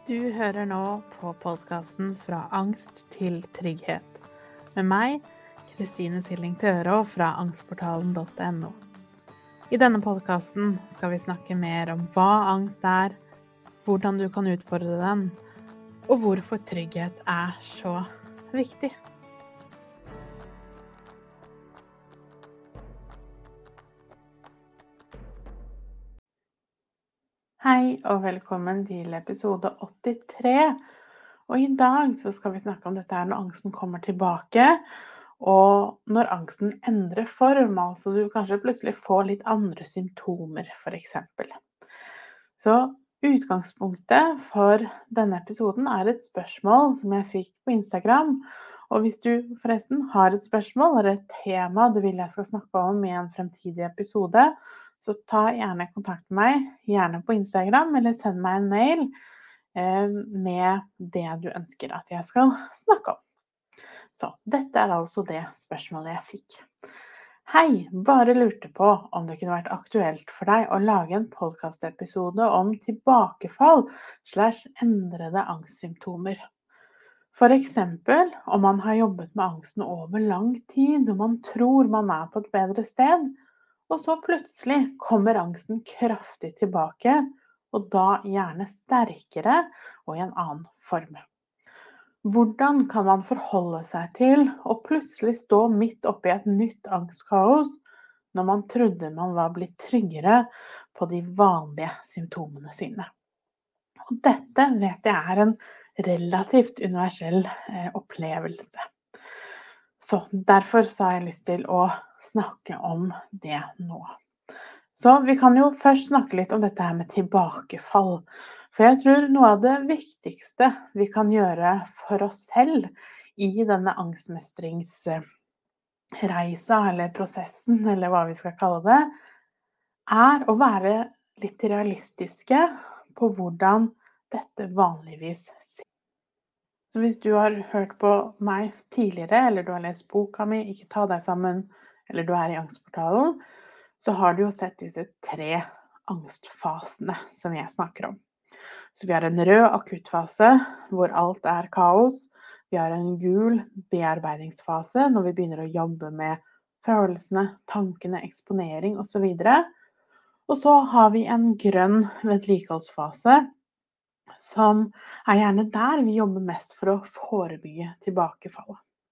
Du hører nå på podcasten Fra angst til trygghet, med meg, Kristine Silling Tørå fra angstportalen.no. I denne podcasten skal vi snakke mer om hva angst er, hvordan du kan utfordre den, og hvorfor trygghet er så viktig. Hei og velkommen til episode 83. Og i dag så skal vi snakke om dette her når angsten kommer tilbake, og når angsten endrer form, altså du kanskje plutselig får litt andre symptomer for eksempel. Så utgangspunktet for denne episoden er et spørsmål som jeg fikk på Instagram, og hvis du forresten har et spørsmål eller et tema du vil jeg skal snakke om i en fremtidig episode, så ta gjerne kontakt med meg, gjerne på Instagram, eller send meg en mail med det du ønsker at jeg skal snakke om. Så dette er altså det spørsmålet jeg fikk. Hei, bare lurte på om det kunne vært aktuelt for deg å lage en podcastepisode om tilbakefall / endrede angstsymptomer. For eksempel om man har jobbet med angsten over lang tid, og man tror man er på et bedre sted, og så plutselig kommer angsten kraftig tilbake, og da gjerne sterkere og i en annen form. Hvordan kan man forholde seg til å plutselig stå midt oppi et nytt angstkaos når man trodde man var blitt tryggere på de vanlige symptomene sine? Og dette vet jeg er en relativt universell opplevelse. Så derfor så har jeg lyst til å snakke om det nå. Så vi kan jo først snakke litt om dette her med tilbakefall. For jeg tror noe av det viktigste vi kan gjøre for oss selv i denne angstmestringsreisa, eller prosessen, eller hva vi skal kalle det, er å være litt realistiske på hvordan dette vanligvis ser. Så hvis du har hørt på meg tidligere, eller du har lest boka mi, Ikke ta deg sammen, eller du er i angstportalen, så har du jo sett disse 3 angstfasene som jeg snakker om. Så vi har en rød akuttfase, hvor alt er kaos. Vi har en gul bearbeidingsfase, når vi begynner å jobbe med følelsene, tankene, eksponering og så videre. Og så har vi en grønn vedlikeholdsfase, som er gjerne der vi jobber mest for å forebygge tilbakefall.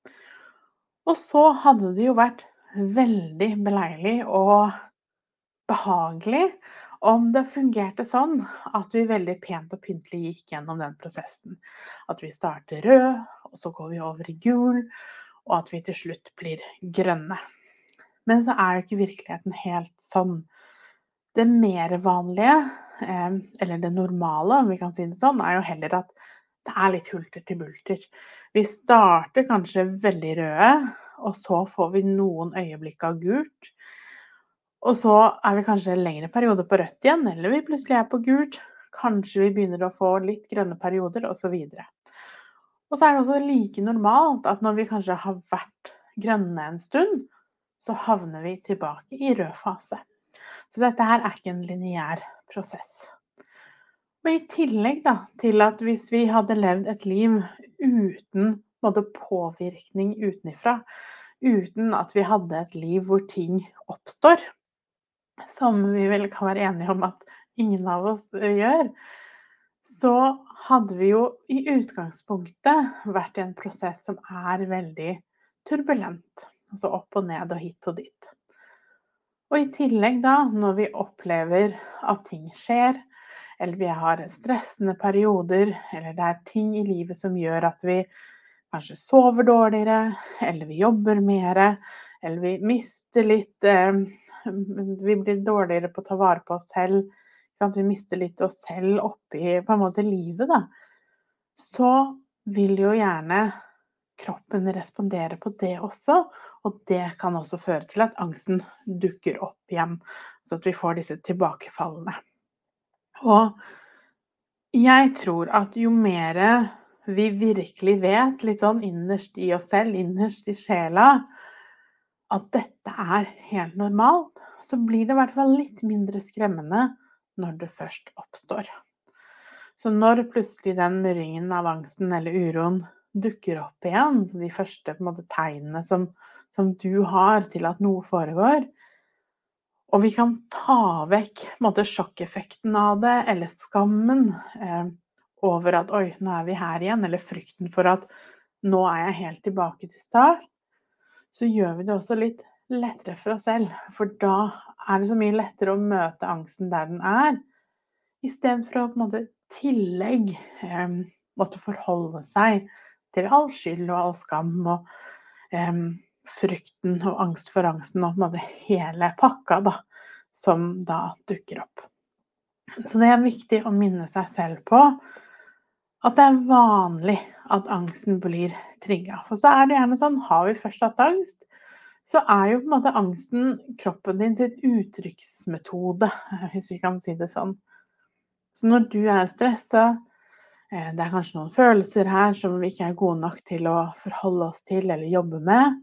Og så hadde det jo vært veldig beleilig og behagelig om det fungerte sånn at vi veldig pent og pyntelig gikk gjennom den prosessen. At vi starter rød, og så går vi over i gul, og at vi til slutt blir grønne. Men så er jo ikke virkeligheten helt sånn. Det mer vanlige, eller det normale, om vi kan si det sånn, er jo heller at det er litt hulter til bulter. Vi starter kanskje veldig røde, og så får vi noen øyeblikk av gult. Og så er vi kanskje en lengre periode på rødt igjen, eller vi plutselig er på gult. Kanskje vi begynner å få litt grønne perioder, og så videre. Og så er det også like normalt at når vi kanskje har vært grønne en stund, så havner vi tilbake i rød fase. Så dette her er ikke en lineær prosess. Og i tillegg da, til at hvis vi hadde levd et liv uten påvirkning utenifra, uten at vi hadde et liv hvor ting oppstår, som vi vel kan være enige om at ingen av oss gjør, så hadde vi jo i utgangspunktet vært i en prosess som er veldig turbulent, altså opp og ned og hit og dit. Og i tillegg da, når vi opplever at ting skjer, eller vi har stressende perioder, eller det er ting i livet som gjør at vi kanskje sover dårligere, eller vi jobber mer, eller vi mister litt, vi blir dårligere på å ta vare på oss selv, vi mister litt oss selv oppi på en måte livet da, så vil jo gjerne kroppen responderer på det også, og det kan også føre til at angsten dukker opp igjen, så at vi får disse tilbakefallene. Og jeg tror at jo mer vi virkelig vet, litt sånn innerst i oss selv, innerst i sjela, at dette er helt normalt, så blir det i hvert fall litt mindre skremmende når det først oppstår. Så når plutselig den murringen av angsten eller uroen dukker opp igjen, så de første på en måte tegnene som du har til at noe foregår, og vi kan ta vekk på en måte sjokkeffekten av det, eller skammen over at oi, nå er vi her igjen, eller frykten for at nå er jeg helt tilbake til start, så gjør vi det også litt lettere for oss selv, for da er det så mye lettere å møte angsten der den er, i stedet for å på en måte tillegg måtte forholde seg til all skyld og all skam og frykten og angst for angsten og på en måte hele pakka da, som da dukker opp. Så det er viktig å minne seg selv på at det er vanlig at angsten blir trigget. For så er det gjerne sånn, har vi først hatt angst, så er jo på en måte angsten kroppen din sitt uttrykksmetode, hvis vi kan si det sånn. Så når du er stresset, det er kanskje noen følelser her som vi ikke er gode nok til å forholde oss til eller jobbe med,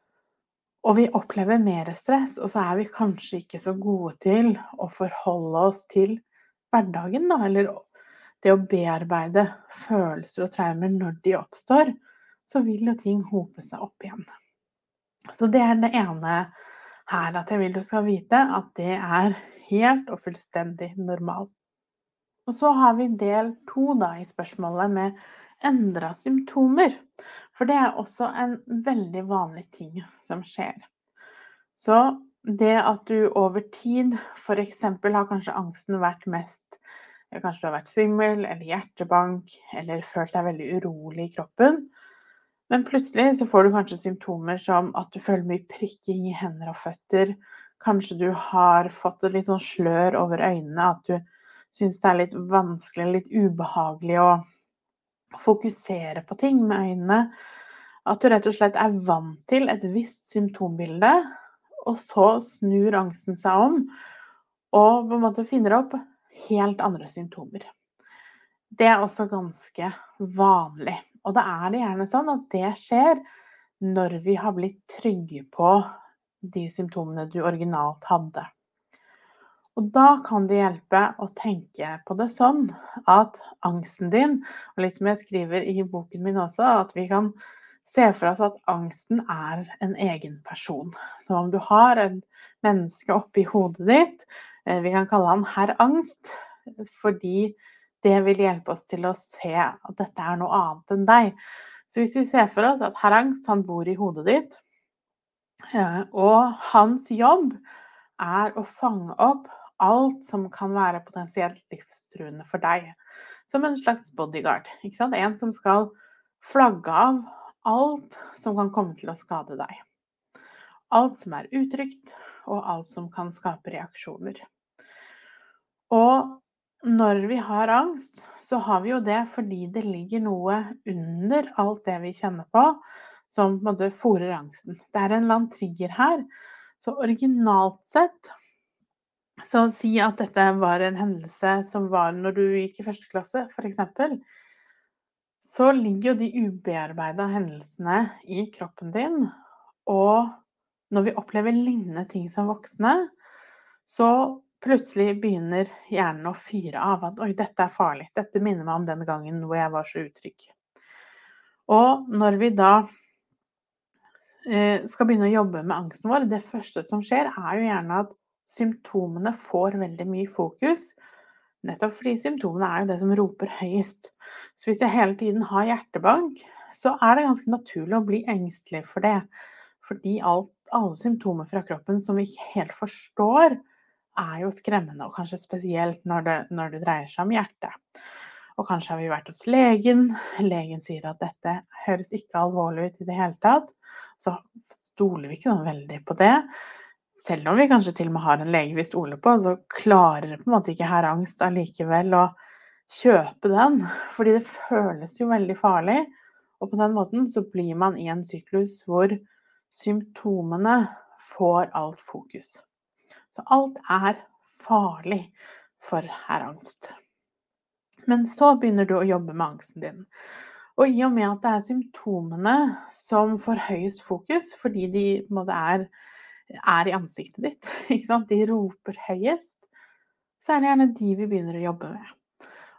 og vi opplever mer stress, og så er vi kanskje ikke så gode til å forholde oss til hverdagen da, eller det å bearbeide følelser og traumer når de oppstår, så vil jo ting hope seg opp igjen. Så det er det ene her, at jeg vil du skal vite at det er helt og fullstendig normalt. Og så har vi del 2 da i spørsmålet med endret symptomer, for det er også en veldig vanlig ting som skjer. Så det at du over tid, for eksempel har kanskje angsten vært mest, kanskje du har vært svimmel, eller hjertebank, eller følt deg veldig urolig i kroppen, men plutselig så får du kanskje symptomer som at du føler mye prikking i hender og føtter, kanskje du har fått et litt sånn slør over øynene, at du synes det er litt vanskelig, litt ubehagelig å fokusere på ting med øynene, at du rett og slett er vant til et visst symptombilde, og så snur angsten seg om, og på en måte finner opp helt andre symptomer. Det er også ganske vanlig, og da er det gjerne sånn at det skjer når vi har blitt trygge på de symptomene du originalt hadde. Og da kan det hjelpe å tenke på det sånn at angsten din, og litt som jeg skriver i boken min også, at vi kan se for oss at angsten er en egen person. Så om du har et menneske oppi hodet ditt, vi kan kalle han herr angst, fordi det vil hjelpe oss til å se at dette er noe annet enn deg. Så hvis vi ser for oss at herr angst, han bor i hodet ditt, og hans jobb er å fange opp alt som kan være potensielt livstruende for deg, som en slags bodyguard, ikke sant? En som skal flagge av alt som kan komme til å skade deg. Alt som er utrygt, og alt som kan skape reaksjoner. Og når vi har angst, så har vi jo det fordi det ligger noe under alt det vi kjenner på, som på en måte fôrer angsten. Det er en eller annen trigger her, så originalt sett, så si at dette var en hendelse som var når du gikk i første klasse, for eksempel, så ligger jo de ubearbeidede hendelsene i kroppen din, og når vi opplever lignende ting som voksne, så plutselig begynner hjernen å fyre av at oi, dette er farlig, dette minner meg om den gangen hvor jeg var så utrygg. Og når vi da skal begynne å jobbe med angsten vår, det første som skjer er jo gjerne at symptomene får veldig mye fokus, nettopp fordi symptomene er jo det som roper høyest. Så hvis jeg hele tiden har hjertebank, så er det ganske naturlig å bli engstelig for det. Fordi alle symptomer fra kroppen som vi ikke helt forstår, er jo skremmende, og kanskje spesielt når det dreier seg om hjertet. Og kanskje har vi vært hos legen, legen sier at dette høres ikke alvorlig ut i det hele tatt, så stoler vi ikke noe veldig på det. Selv om vi kanskje til og med har en lege vi stoler på, så klarer på en måte ikke herr angst allikevel å kjøpe den, fordi det føles jo veldig farlig, og på den måten så blir man i en syklus hvor symptomene får alt fokus. Så alt er farlig for herr angst. Men så begynner du å jobbe med angsten din. Og i og med at det er symptomene som får høyest fokus, fordi de på en måte er i ansiktet ditt, ikke sant? De roper høyest, så er det gjerne de vi begynner å jobbe med.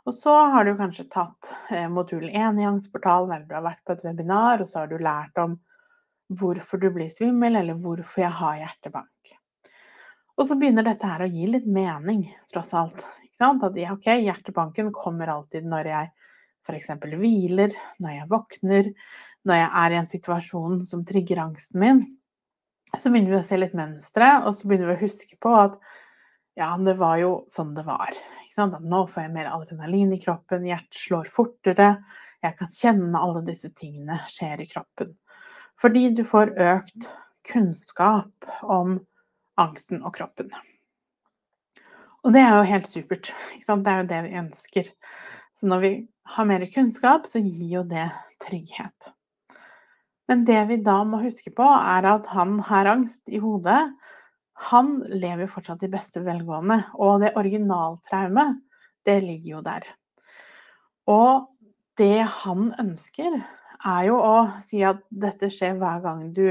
Og så har du kanskje tatt modul 1 i angstportalen, eller du har vært på et webinar, og så har du lært om hvorfor du blir svimmel, eller hvorfor jeg har hjertebank. Og så begynner dette her å gi litt mening, tross alt. Ikke sant? At ok, hjertebanken kommer alltid når jeg for eksempel hviler, når jeg våkner, når jeg er i en situasjon som trigger angsten min. Så begynner vi å se litt mønstre, og så begynner vi å huske på at ja, det var jo sånn det var. Ikke sant? At nå får jeg mer adrenalin i kroppen, hjertet slår fortere, jeg kan kjenne alle disse tingene skjer i kroppen. Fordi du får økt kunnskap om angsten og kroppen. Og det er jo helt supert, ikke sant? Det er jo det vi ønsker. Så når vi har mer kunnskap, så gir jo det trygghet. Men det vi da må huske på, er at han har angst i hodet. Han lever fortsatt i beste velgående, og det originaltraumet, det ligger jo der. Og det han ønsker, er jo å si at dette skjer hver gang du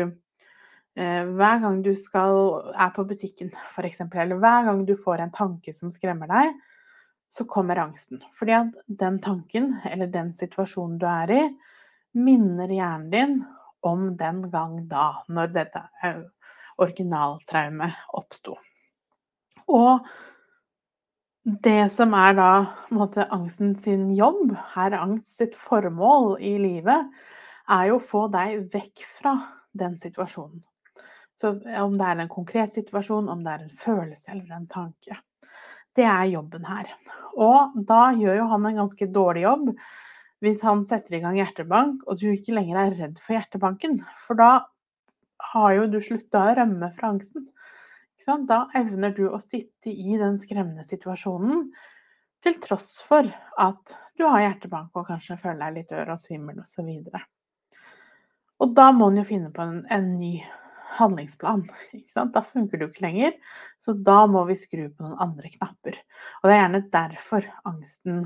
er på butikken, for eksempel, eller hver gang du får en tanke som skremmer deg, så kommer angsten. Fordi at den tanken, eller den situasjonen du er i, minner hjernen din om den gang da, når dette originaltraumet oppsto. Og det som er da på en måte angsten sin jobb, her angst sitt formål i livet, er jo å få deg vekk fra den situasjonen. Så om det er en konkret situasjon, om det er en følelse eller en tanke. Det er jobben her. Og da gjør jo han en ganske dårlig jobb hvis han setter i gang hjertebank, og du ikke lenger er redd for hjertebanken. For da har jo du sluttet å rømme fra angsten. Ikke sant? Da evner du å sitte i den skremmende situasjonen, til tross for at du har hjertebank og kanskje føler deg litt ør og svimmel og så videre. Og da må han jo finne på en ny handlingsplan, ikke sant? Da funker det jo ikke lenger, så da må vi skru på noen andre knapper. Og det er gjerne derfor angsten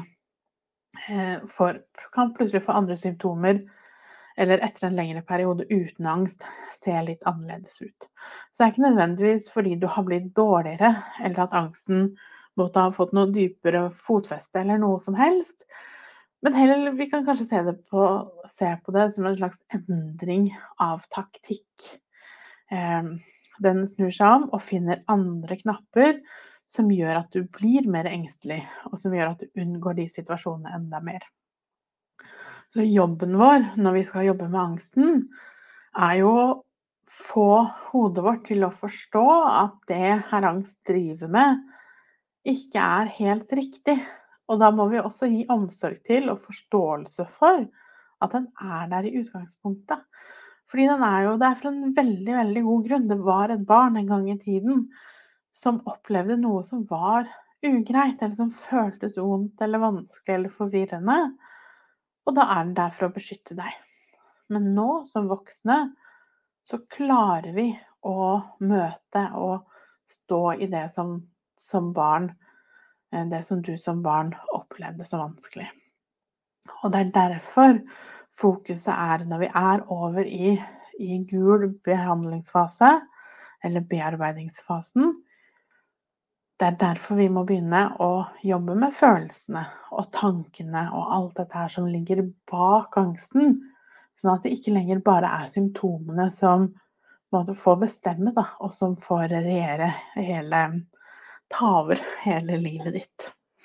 kan plutselig få andre symptomer, eller etter en lengre periode uten angst, ser litt annerledes ut. Så det er ikke nødvendigvis fordi du har blitt dårligere, eller at angsten måtte ha fått noe dypere fotfeste eller noe som helst, men heller vi kan kanskje se på det som en slags endring av taktikk. Den snur seg om og finner andre knapper som gjør at du blir mer engstelig, og som gjør at du unngår de situasjonene enda mer. Så jobben vår når vi skal jobbe med angsten, er jo å få hodet vårt til å forstå at det her angst driver med, ikke er helt riktig. Og da må vi også gi omsorg til og forståelse for at den er der i utgangspunktet. Fordi det er for en veldig, veldig god grunn. Det var et barn en gang i tiden som opplevde noe som var ugreit, eller som føltes vondt eller vanskelig eller forvirrende. Og da er den der for å beskytte deg. Men nå, som voksne, så klarer vi å møte og stå i det som barn, det som du som barn opplevde som vanskelig. Og det er derfor fokuset er når vi er over i gul behandlingsfase, eller bearbeidingsfasen. Det er derfor vi må begynne å jobbe med følelsene og tankene og alt dette her som ligger bak angsten, sånn at det ikke lenger bare er symptomene som måtte få bestemme, da, og som får ta over hele livet ditt.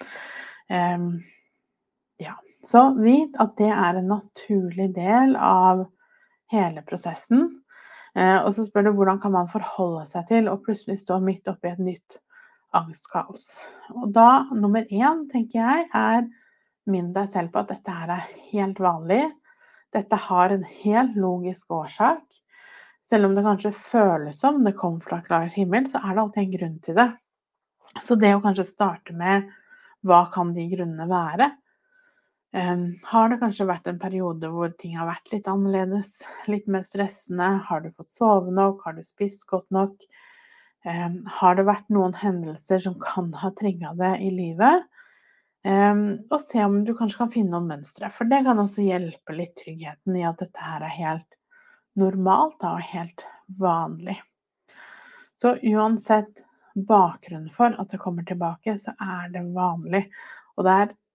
Ja. Så vit at det er en naturlig del av hele prosessen. Og så spør du hvordan kan man forholde seg til å plutselig stå midt oppi et nytt angstkaos. Og da, nummer 1, tenker jeg, er minn deg selv på at dette her er helt vanlig. Dette har en helt logisk årsak. Selv om det kanskje føles som det kom fra klar himmel, så er det alltid en grunn til det. Så det å kanskje starte med hva kan de grunnene være? Har det kanskje vært en periode hvor ting har vært litt annerledes, litt mer stressende? Har du fått sove nok? Har du spist godt nok? Har det vært noen hendelser som kan ha trigget det i livet? Og se om du kanskje kan finne noen mønstre, for det kan også hjelpe litt tryggheten i at dette her er helt normalt og helt vanlig. Så uansett bakgrunnen for at det kommer tilbake, så er det vanlig. Og det er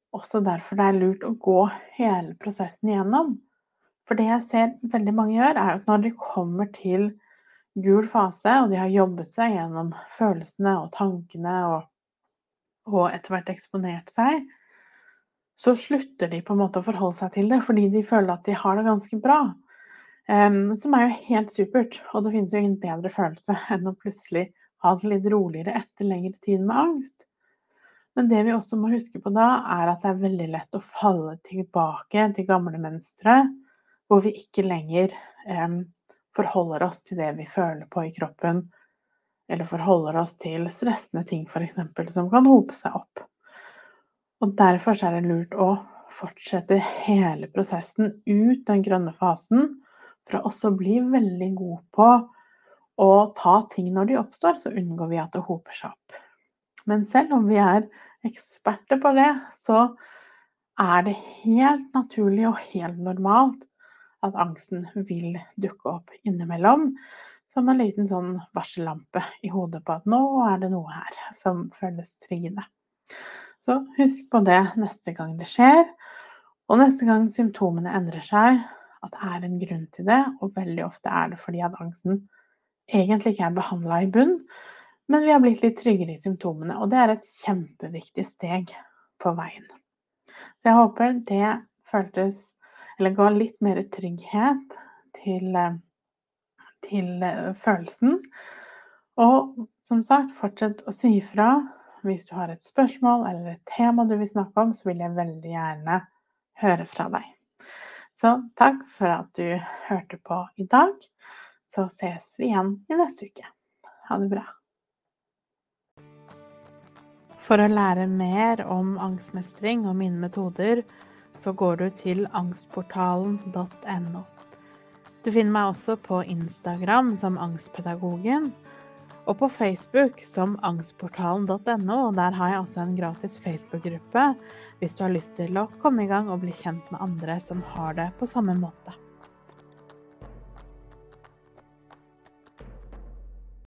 også derfor det lurt å gå hele prosessen igjennom. For det jeg ser veldig mange gjør, jo at når de kommer til gul fase, og de har jobbet seg gjennom følelsene og tankene og etter hvert eksponert seg, så slutter de på en måte å forholde seg til det, fordi de føler at de har det ganske bra. Som jo helt supert, og det finnes jo ingen bedre følelse enn å plutselig ha det litt roligere etter lengre tid med angst. Men det vi også må huske på da, at det veldig lett å falle tilbake til gamle mønstre, hvor vi ikke lenger forholder oss til det vi føler på i kroppen, eller forholder oss til stressende ting for eksempel, som kan hope seg opp. Og derfor er det lurt å fortsette hele prosessen ut den grønne fasen, for å også bli veldig god på å ta ting når de oppstår, så unngår vi at det hoper seg opp. Men selv om vi eksperter på det, så det helt naturlig og helt normalt at angsten vil dukke opp innimellom, som en liten sånn varsellampe i hodet på at nå det noe her som føles triggende. Så husk på det neste gang det skjer, og neste gang symptomene endrer seg, at det en grunn til det, og veldig ofte det fordi at angsten egentlig ikke behandlet i bunn, men vi har blitt litt tryggere i symptomene, og det et kjempeviktig steg på veien. Så jeg håper det føltes, eller ga litt mer trygghet til følelsen. Og som sagt, fortsett å si fra. Hvis du har et spørsmål eller et tema du vil snakke om, så vil jeg veldig gjerne høre fra deg. Så takk for at du hørte på i dag. Så ses vi igjen i neste uke. Ha det bra. For å lære mer om angstmestring og mine metoder, så går du til angstportalen.no. Du finner meg også på Instagram som Angstpedagogen, og på Facebook som angstportalen.no, og der har jeg også en gratis Facebook-gruppe hvis du har lyst til å komme i gang og bli kjent med andre som har det på samme måte.